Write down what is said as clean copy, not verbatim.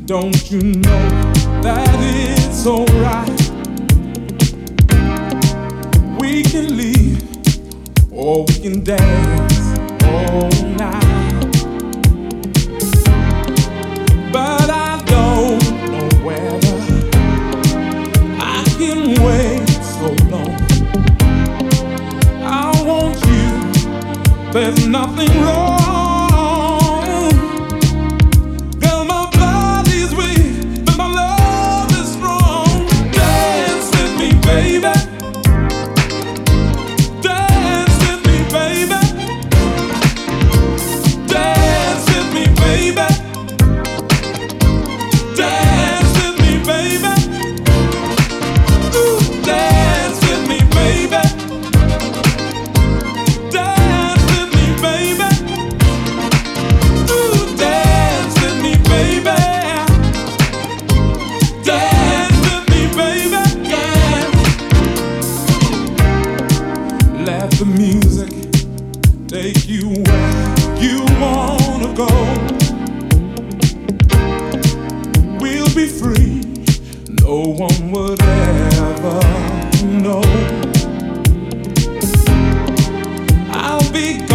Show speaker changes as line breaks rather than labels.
Don't you know that it's alright? We can leave or we can dance all night. But I don't know whether I can wait so long. I want you, there's nothing wrong. Let the music take you where you wanna go. We'll be free, no one would ever know. I'll be